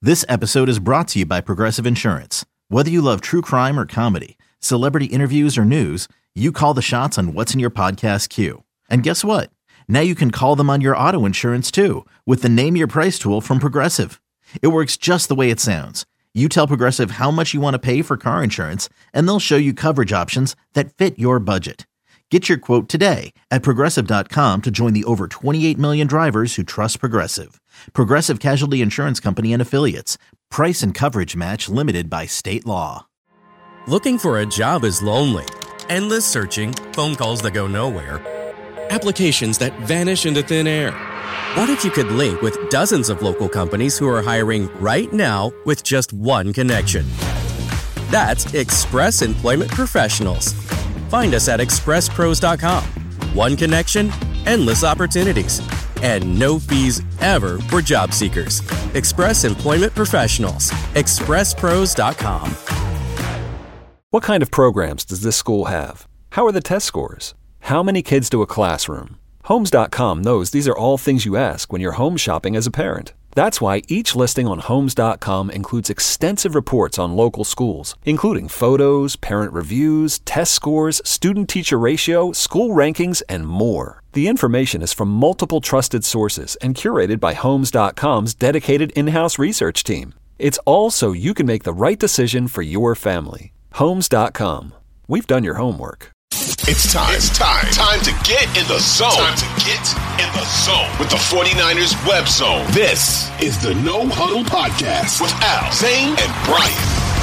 This episode is brought to you by Progressive Insurance. Whether you love true crime or comedy, celebrity interviews or news, you call the shots on what's in your podcast queue. And guess what? Now you can call them on your auto insurance too with the Name Your Price tool from Progressive. It works just the way it sounds. You tell Progressive how much you want to pay for car insurance, and they'll show you coverage options that fit your budget. Get your quote today at Progressive.com to join the over 28 million drivers who trust Progressive. Progressive Casualty Insurance Company and Affiliates. Price and coverage match limited by state law. Looking for a job is lonely. Endless searching, phone calls that go nowhere, applications that vanish into thin air. What if you could link with dozens of local companies who are hiring right now with just one connection? That's Express Employment Professionals. Find us at expresspros.com. One connection, endless opportunities, and no fees ever for job seekers. Express Employment Professionals. expresspros.com. What kind of programs does this school have? How are the test scores? How many kids to a classroom? Homes.com knows these are all things you ask when you're home shopping as a parent. That's why each listing on Homes.com includes extensive reports on local schools, including photos, parent reviews, test scores, student-teacher ratio, school rankings, and more. The information is from multiple trusted sources and curated by Homes.com's dedicated in-house research team. It's all so you can make the right decision for your family. Homes.com. We've done your homework. It's time to get in the zone. Time to get in the zone with the 49ers web zone. This is the No Huddle Podcast with Al, Zane, and Brian.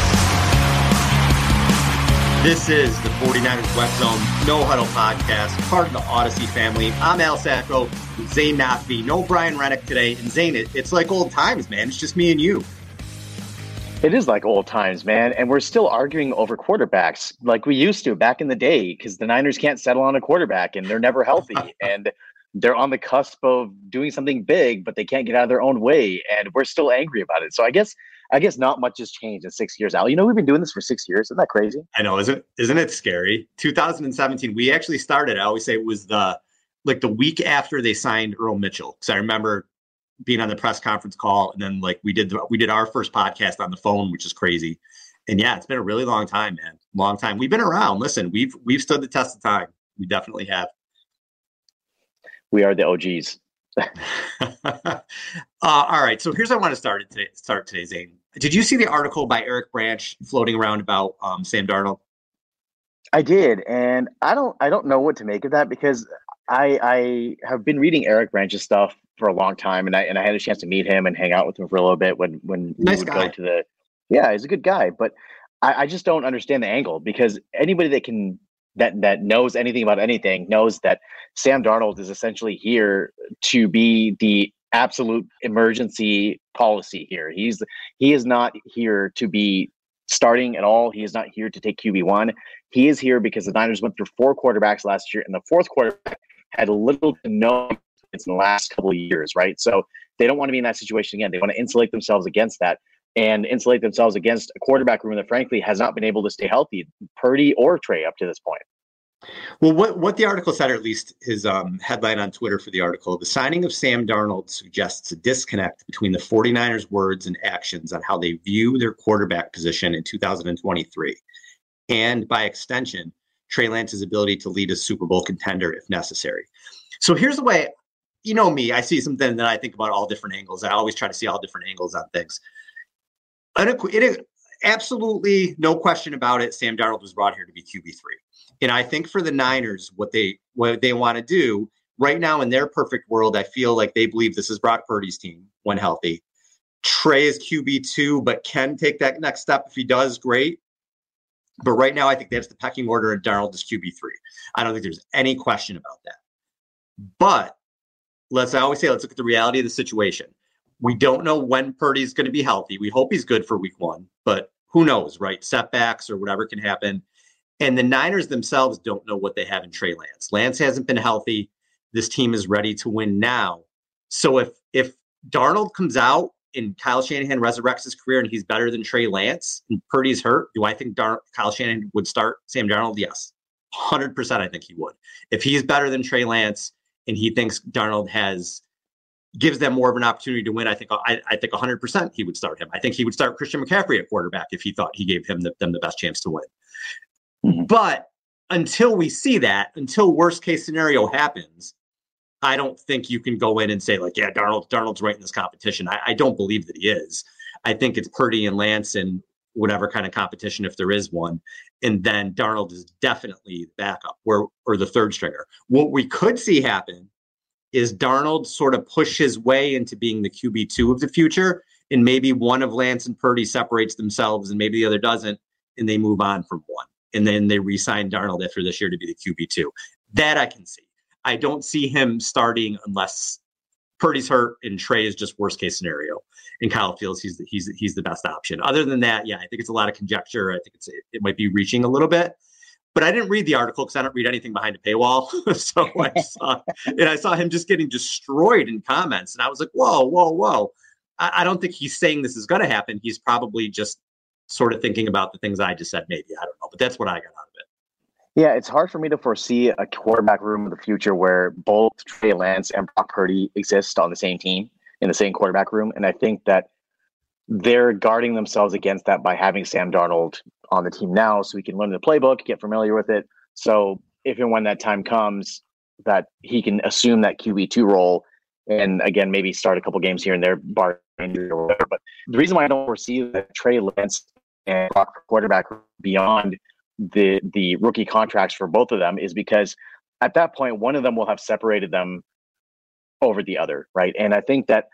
This is the 49ers web zone No Huddle Podcast, part of the Odyssey family. I'm Al Sacco, Zane Nathby, no Brian Rennick today. And Zane, it's like old times, man. It's just me and you. It is like old times, man. And we're still arguing over quarterbacks like we used to back in the day because the Niners can't settle on a quarterback and they're never healthy. And they're on the cusp of doing something big, but they can't get out of their own way. And we're still angry about it. So I guess not much has changed in 6 years, Al. You know, we've been doing this for 6 years. Isn't that crazy? I know. Isn't it scary? 2017, we actually started, I always say it was the week after they signed Earl Mitchell. Because I remember being on the press conference call, and then we did our first podcast on the phone, which is crazy. And yeah, it's been a really long time, man. Long time. We've been around. Listen, we've stood the test of time. We definitely have. We are the OGs. All right. So here's how I want to start today, Zane. Did you see the article by Eric Branch floating around about Sam Darnold? I did, and I don't know what to make of that because I have been reading Eric Branch's stuff for a long time, and I had a chance to meet him and hang out with him for a little bit when nice we would guy. go to he's a good guy, but I just don't understand the angle because anybody that knows anything about anything knows that Sam Darnold is essentially here to be the absolute emergency policy here. He is not here to be starting at all. He is not here to take QB1. He is here because the Niners went through 4 quarterbacks last year, and the 4th quarterback had little to no in the last couple of years, right? So they don't want to be in that situation again. They want to insulate themselves against that and insulate themselves against a quarterback room that frankly has not been able to stay healthy, Purdy or Trey up to this point. Well, what the article said, or at least his headline on Twitter for the article, the signing of Sam Darnold suggests a disconnect between the 49ers' words and actions on how they view their quarterback position in 2023. And by extension, Trey Lance's ability to lead a Super Bowl contender if necessary. So here's the way, you know me, I see something that I think about all different angles. I always try to see all different angles on things. It is absolutely no question about it. Sam Darnold was brought here to be QB3. And I think for the Niners, what they want to do right now in their perfect world, I feel like they believe this is Brock Purdy's team when healthy. Trey is QB2, but can take that next step. If he does, great. But right now, I think that's the pecking order, and Darnold is QB3. I don't think there's any question about that. But I always say, let's look at the reality of the situation. We don't know when Purdy's going to be healthy. We hope he's good for week 1, but who knows, right? Setbacks or whatever can happen. And the Niners themselves don't know what they have in Trey Lance. Lance hasn't been healthy. This team is ready to win now. So if Darnold comes out and Kyle Shanahan resurrects his career and he's better than Trey Lance and Purdy's hurt, do I think Kyle Shanahan would start Sam Darnold? Yes. 100% I think he would. If he's better than Trey Lance and he thinks Darnold has gives them more of an opportunity to win. I think 100% he would start him. I think he would start Christian McCaffrey at quarterback if he thought he gave them the best chance to win. Mm-hmm. But until we see that, until worst case scenario happens, I don't think you can go in and say like, yeah, Darnold's right in this competition. I don't believe that he is. I think it's Purdy and Lance and whatever kind of competition, if there is one. And then Darnold is definitely the backup or the third stringer. What we could see happen is Darnold sort of push his way into being the QB2 of the future. And maybe one of Lance and Purdy separates themselves and maybe the other doesn't. And they move on from one. And then they re-sign Darnold after this year to be the QB2. That I can see. I don't see him starting unless Purdy's hurt and Trey is just worst case scenario. And Kyle feels he's the best option. Other than that, yeah, I think it's a lot of conjecture. I think it might be reaching a little bit. But I didn't read the article because I don't read anything behind a paywall. So I saw him just getting destroyed in comments. And I was like, whoa. I don't think he's saying this is going to happen. He's probably just sort of thinking about the things I just said, maybe. I don't know. But that's what I got out of it. Yeah, it's hard for me to foresee a quarterback room in the future where both Trey Lance and Brock Purdy exist on the same team, in the same quarterback room. And I think that they're guarding themselves against that by having Sam Darnold on the team now so he can learn the playbook, get familiar with it. So if and when that time comes, that he can assume that QB2 role and, again, maybe start a couple games here and there, bar injury or whatever. But the reason why I don't foresee that Trey Lance and Brock quarterback beyond the rookie contracts for both of them is because at that point, one of them will have separated them over the other, right? And I think that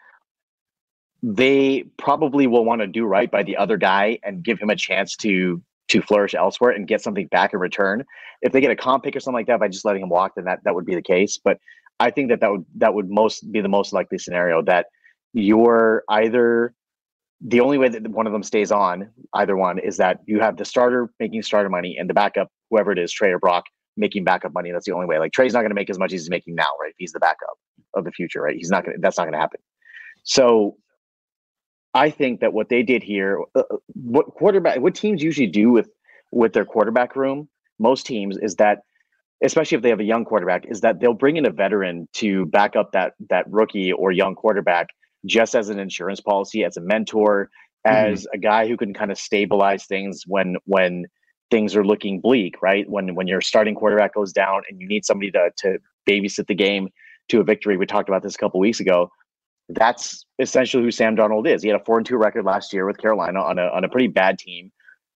they probably will want to do right by the other guy and give him a chance to flourish elsewhere and get something back in return. If they get a comp pick or something like that by just letting him walk, then that would be the case. But I think that would be the most likely scenario, that you're either the only way that one of them stays on, either one, is that you have the starter making starter money and the backup, whoever it is, Trey or Brock, making backup money. That's the only way. Like Trey's not going to make as much as he's making now, right? If he's the backup of the future, right? That's not going to happen. So I think that what they did here, what teams usually do with their quarterback room, most teams, is that, especially if they have a young quarterback, is that they'll bring in a veteran to back up that rookie or young quarterback just as an insurance policy, as a mentor, as a guy who can kind of stabilize things when things are looking bleak, right? When your starting quarterback goes down and you need somebody to babysit the game to a victory. We talked about this a couple weeks ago. That's essentially who Sam Darnold is. He had a 4-2 record last year with Carolina on a pretty bad team.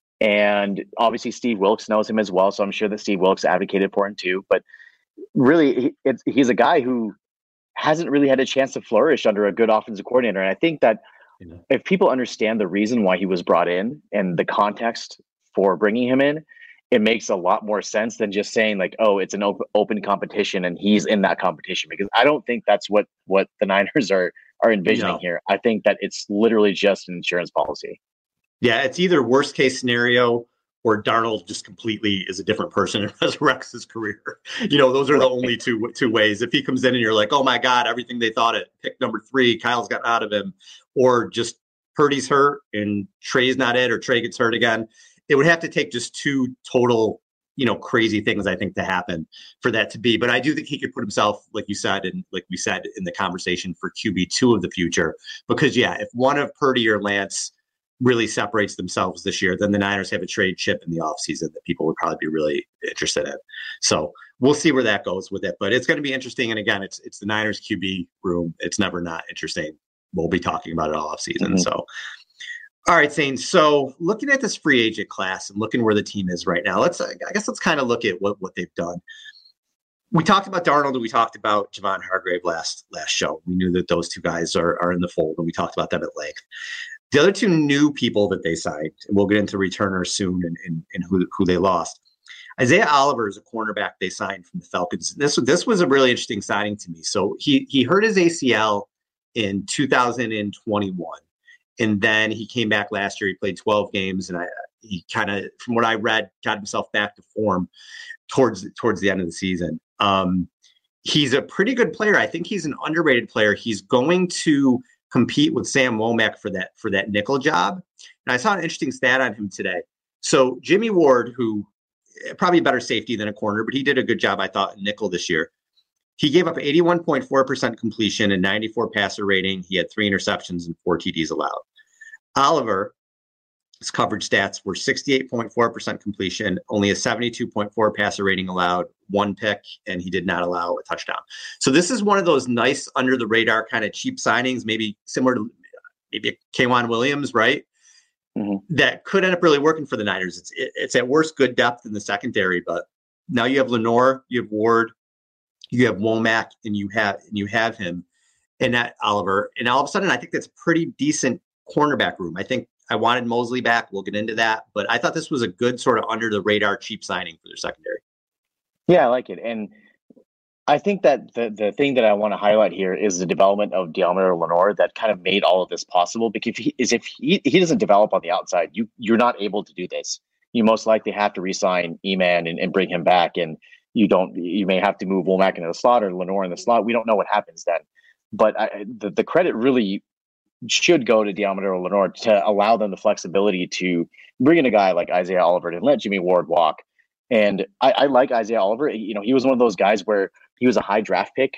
And obviously Steve Wilkes knows him as well. So I'm sure that Steve Wilkes advocated for him too. But really, he's a guy who hasn't really had a chance to flourish under a good offensive coordinator. And I think that if people understand the reason why he was brought in and the context for bringing him in, it makes a lot more sense than just saying like, oh, it's an open competition and he's in that competition, because I don't think that's what the Niners are envisioning here. I think that it's literally just an insurance policy. Yeah, it's either worst case scenario or Darnold just completely is a different person and resurrects his career. Those are the only two ways. If he comes in and you're like, oh my God, everything they thought at pick number 3, Kyle's got out of him, or just Purdy's hurt and Trey's not it, or Trey gets hurt again. It would have to take just two total, crazy things, I think, to happen for that to be. But I do think he could put himself, like you said, and like we said in the conversation, for QB2 of the future. Because, yeah, if one of Purdy or Lance really separates themselves this year, then the Niners have a trade chip in the offseason that people would probably be really interested in. So we'll see where that goes with it. But it's going to be interesting. And again, it's the Niners QB room. It's never not interesting. We'll be talking about it all offseason. Mm-hmm. So, all right, Zane. So looking at this free agent class and looking where the team is right now, let's kind of look at what they've done. We talked about Darnold and we talked about Javon Hargrave last show. We knew that those two guys are in the fold, and we talked about them at length. The other two new people that they signed, and we'll get into returners soon and who they lost. Isaiah Oliver is a cornerback they signed from the Falcons. This was a really interesting signing to me. So he hurt his ACL in 2021, and then he came back last year. He played 12 games, and he kind of, from what I read, got himself back to form towards the end of the season. He's a pretty good player. I think he's an underrated player. He's going to compete with Sam Womack for that nickel job. And I saw an interesting stat on him today. So Jimmy Ward, who probably a better safety than a corner, but he did a good job, I thought, in nickel this year. He gave up 81.4% completion and 94 passer rating. He had 3 interceptions and 4 TDs allowed. Oliver, his coverage stats were 68.4% completion, only a 72.4 passer rating allowed, 1 pick, and he did not allow a touchdown. So this is one of those nice under the radar kind of cheap signings, maybe similar to maybe K'Waun Williams, right? Mm-hmm. That could end up really working for the Niners. It's at worst good depth in the secondary, but now you have Lenoir, you have Ward, you have Womack, and you have him and that Oliver. And all of a sudden, I think that's pretty decent cornerback room. I think I wanted Mosley back. We'll get into that, but I thought this was a good sort of under the radar cheap signing for their secondary. Yeah, I like it. And I think that the thing that I want to highlight here is the development of Deommodore Lenoir that kind of made all of this possible. Because if he doesn't develop on the outside, you're not able to do this. You most likely have to re-sign E-Man and bring him back, and you may have to move Womack into the slot or Lenoir in the slot. We don't know what happens then. But the credit really should go to Deommodore Lenoir to allow them the flexibility to bring in a guy like Isaiah Oliver and let Jimmy Ward walk. And I like Isaiah Oliver. You know, he was one of those guys where he was a high-ish draft pick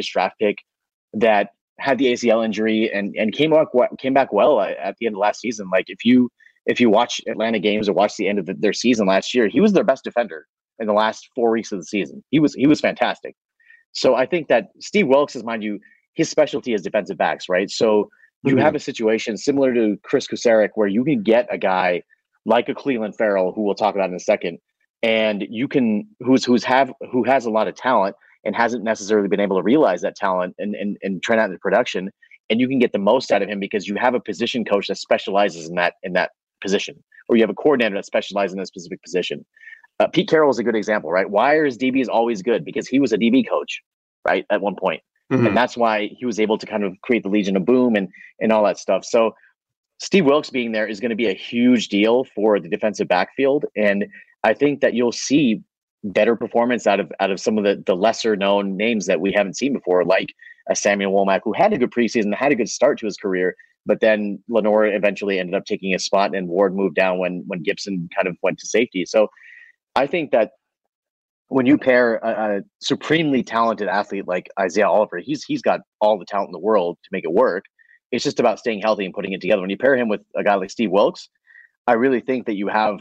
that had the ACL injury and came back well at the end of last season. Like if you watch Atlanta games or watch the end of their season last year, he was their best defender in the last 4 weeks of the season. He was fantastic. So I think that Steve Wilks is, mind you, his specialty is defensive backs, right? So you have a situation similar to Chris Kuceric where you can get a guy like a Cleveland Farrell, who we'll talk about in a second, and you can who has a lot of talent and hasn't necessarily been able to realize that talent and turn out into production, and you can get the most out of him because you have a position coach that specializes in that position, or you have a coordinator that specializes in a specific position. Pete Carroll is a good example, right? Why are his DBs always good? Because he was a DB coach, right, at one point. Mm-hmm. And that's why he was able to kind of create the Legion of Boom and all that stuff. So Steve Wilks being there is going to be a huge deal for the defensive backfield. And I think that you'll see better performance out of some of the lesser known names that we haven't seen before, like a Samuel Womack, who had a good preseason, had a good start to his career, but then Lenoir eventually ended up taking a spot and Ward moved down when Gibson kind of went to safety. So I think that when you pair a supremely talented athlete like Isaiah Oliver, he's got all the talent in the world to make it work. It's just about staying healthy and putting it together. When you pair him with a guy like Steve Wilks, I really think that you have,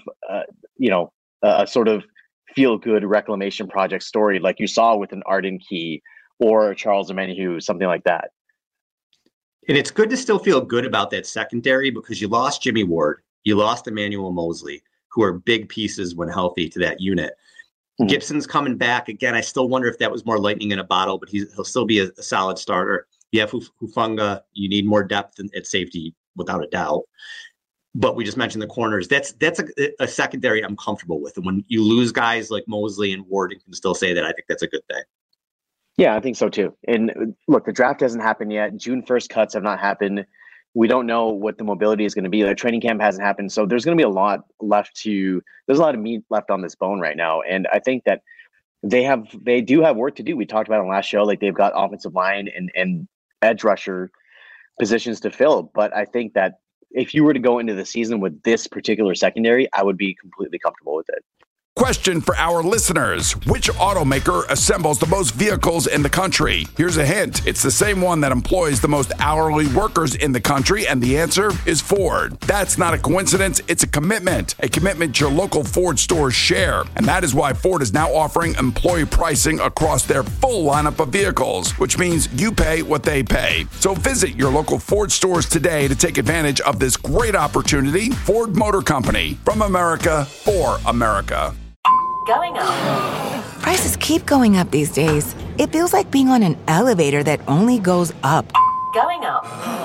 a sort of feel-good reclamation project story like you saw with an Arden Key or Charles Omenihu, something like that. And it's good to still feel good about that secondary because you lost Jimmy Ward, you lost Emmanuel Mosley, who are big pieces when healthy to that unit. Mm-hmm. Gibson's coming back. Again, I still wonder if that was more lightning in a bottle, but he'll still be a solid starter. You have Hufanga. You need more depth at safety, without a doubt. But we just mentioned the corners. That's a secondary I'm comfortable with. And when you lose guys like Mosley and Ward, you can still say that I think that's a good thing. Yeah, I think so too. And look, the draft hasn't happened yet. June 1st cuts have not happened. We don't know what the mobility is going to be. The training camp hasn't happened. So there's going to be a lot there's a lot of meat left on this bone right now. And I think that they do have work to do. We talked about it on the last show, like they've got offensive line and edge rusher positions to fill. But I think that if you were to go into the season with this particular secondary, I would be completely comfortable with it. Question for our listeners. Which automaker assembles the most vehicles in the country? Here's a hint. It's the same one that employs the most hourly workers in the country, and the answer is Ford. That's not a coincidence. It's a commitment your local Ford stores share. And that is why Ford is now offering employee pricing across their full lineup of vehicles, which means you pay what they pay. So visit your local Ford stores today to take advantage of this great opportunity. Ford Motor Company, from America for America. Going up. Prices keep going up these days. It feels like being on an elevator that only goes up. Going up.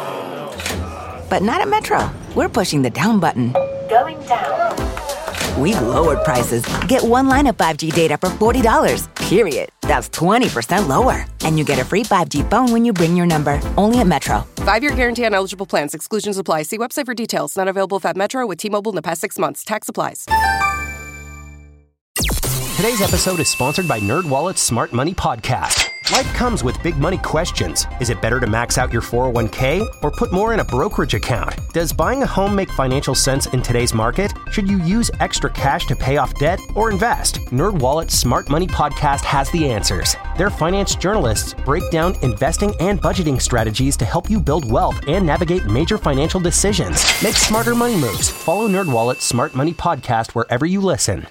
But not at Metro. We're pushing the down button. Going down. We've lowered prices. Get one line of 5G data for $40, period. That's 20% lower. And you get a free 5G phone when you bring your number. Only at Metro. 5-year guarantee on eligible plans. Exclusions apply. See website for details. Not available at Metro with T-Mobile in the past 6 months. Tax applies. Today's episode is sponsored by NerdWallet's Smart Money Podcast. Life comes with big money questions. Is it better to max out your 401k or put more in a brokerage account? Does buying a home make financial sense in today's market? Should you use extra cash to pay off debt or invest? NerdWallet's Smart Money Podcast has the answers. Their finance journalists break down investing and budgeting strategies to help you build wealth and navigate major financial decisions. Make smarter money moves. Follow NerdWallet's Smart Money Podcast wherever you listen.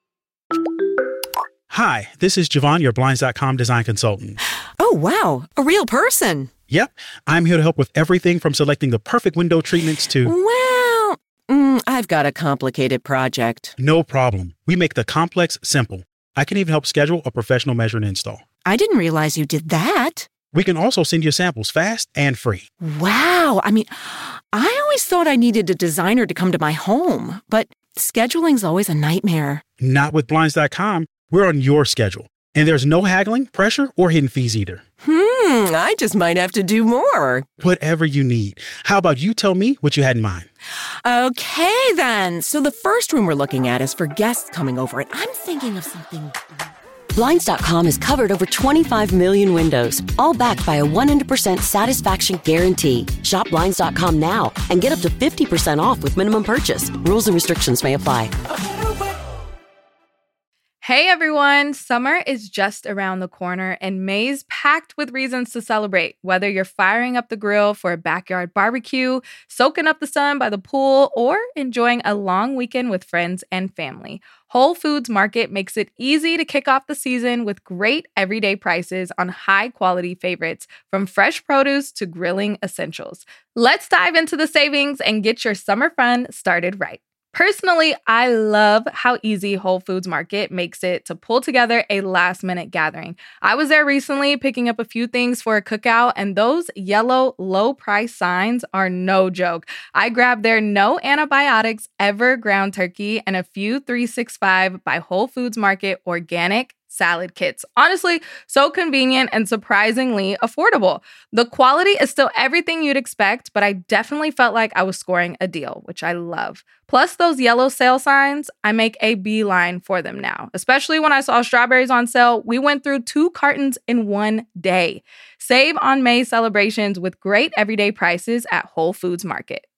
Hi, this is Javon, your Blinds.com design consultant. Oh, wow. A real person. Yep. I'm here to help with everything from selecting the perfect window treatments to... Well, I've got a complicated project. No problem. We make the complex simple. I can even help schedule a professional measure and install. I didn't realize you did that. We can also send you samples fast and free. Wow. I mean, I always thought I needed a designer to come to my home, but scheduling's always a nightmare. Not with Blinds.com. We're on your schedule, and there's no haggling, pressure, or hidden fees either. I just might have to do more. Whatever you need. How about you tell me what you had in mind? Okay, then. So the first room we're looking at is for guests coming over, and I'm thinking of something... Blinds.com has covered over 25 million windows, all backed by a 100% satisfaction guarantee. Shop Blinds.com now and get up to 50% off with minimum purchase. Rules and restrictions may apply. Hey everyone, summer is just around the corner and May's packed with reasons to celebrate. Whether you're firing up the grill for a backyard barbecue, soaking up the sun by the pool, or enjoying a long weekend with friends and family, Whole Foods Market makes it easy to kick off the season with great everyday prices on high-quality favorites, from fresh produce to grilling essentials. Let's dive into the savings and get your summer fun started right. Personally, I love how easy Whole Foods Market makes it to pull together a last-minute gathering. I was there recently picking up a few things for a cookout, and those yellow low-price signs are no joke. I grabbed their no antibiotics ever ground turkey and a few 365 by Whole Foods Market organic salad kits. Honestly, so convenient and surprisingly affordable. The quality is still everything you'd expect, but I definitely felt like I was scoring a deal, which I love. Plus those yellow sale signs, I make a beeline for them now. Especially when I saw strawberries on sale, we went through 2 cartons in one day. Save on May celebrations with great everyday prices at Whole Foods Market.